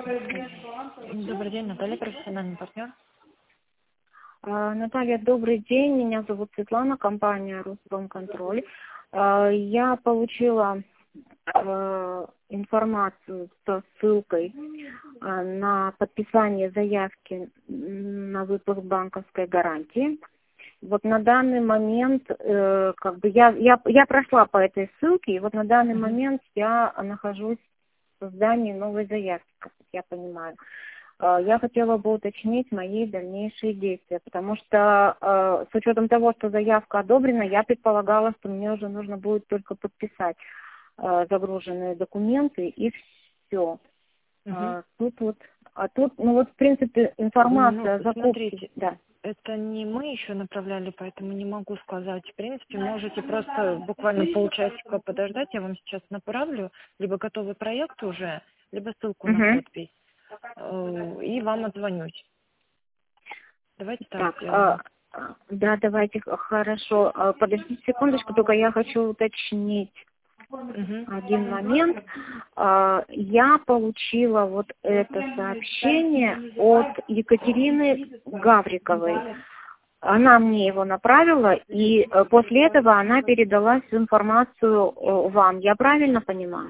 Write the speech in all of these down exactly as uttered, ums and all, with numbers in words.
Добрый день, Наталья, профессиональный партнер. А, Наталья, добрый день. Меня зовут Светлана, компания Росбанконтроль. А, Я получила э, информацию со ссылкой а, на подписание заявки на выпуск банковской гарантии. Вот на данный момент, э, как бы я, я, я прошла по этой ссылке, и вот на данный момент я нахожусь в создании новой заявки, как я понимаю. Э, Я хотела бы уточнить мои дальнейшие действия, потому что э, с учетом того, что заявка одобрена, я предполагала, что мне уже нужно будет только подписать э, загруженные документы и все. Угу. Тут вот, а тут, ну вот в принципе Ну, информация о закупке, смотрите, да. это не мы еще направляли, поэтому не могу сказать. В принципе, можете просто буквально полчасика подождать, я вам сейчас направлю, либо готовый проект уже, либо ссылку на Угу. подпись, э, и вам отзвонюсь. Давайте так Так, сделаем. а, а, да, давайте, х- хорошо. А, Подождите секундочку, только я хочу уточнить Угу. один момент. А, Я получила вот это сообщение от Екатерины Гавриковой. Она мне его направила, и э, после этого она передала всю информацию э, вам. Я правильно понимаю?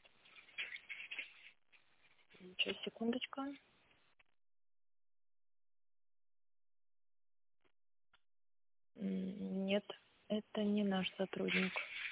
Сейчас, секундочку. М, Нет, это не наш сотрудник.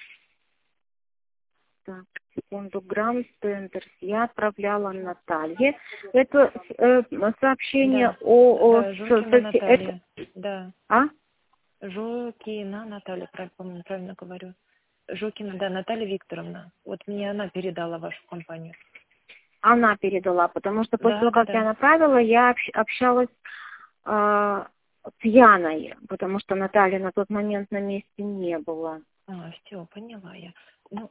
Так, секунду, Грамм Стендерс. Я отправляла Наталье это э, сообщение Да, о, о да, с- Жукина сосе- это, Наталья. Да, а? Жукина Наталья, прав- по-моему, правильно говорю. Жукина, да, Наталья Викторовна. Вот мне она передала вашу компанию. Она передала, потому что после Да, того, да, как я да. направила, я общ- общалась э, с Яной, потому что Натальи на тот момент на месте не было. А, все, поняла я. Ну,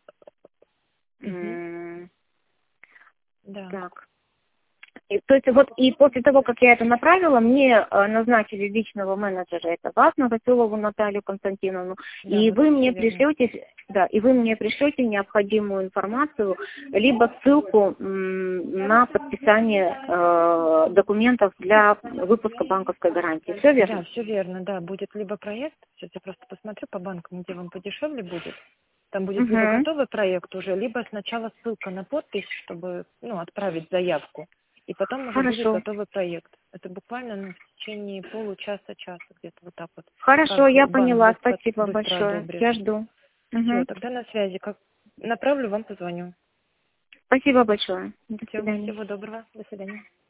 угу, М, да. Так. И, то есть вот и после того, как я это направила, мне э, назначили личного менеджера, это вас, Новоселову Наталью Константиновну, Да, и вот вы все мне верно. пришлете, да, и вы мне пришлете необходимую информацию, либо ссылку м, на подписание э, документов для выпуска банковской гарантии. Все Да, верно? все верно, да. Будет либо проект, сейчас я просто посмотрю по банкам, где вам подешевле будет. Там будет либо Угу. готовый проект уже, либо сначала ссылка на подпись, чтобы, ну, отправить заявку. И потом уже будет Хорошо. готовый проект. Это буквально, ну, в течение получаса-часа где-то вот так вот. Хорошо, Как я банк поняла. быстро, Спасибо быстро большое. одобрит. Я жду. Все, Угу. тогда на связи. Как направлю, вам позвоню. Спасибо большое. До Все, свидания. всего доброго. До свидания.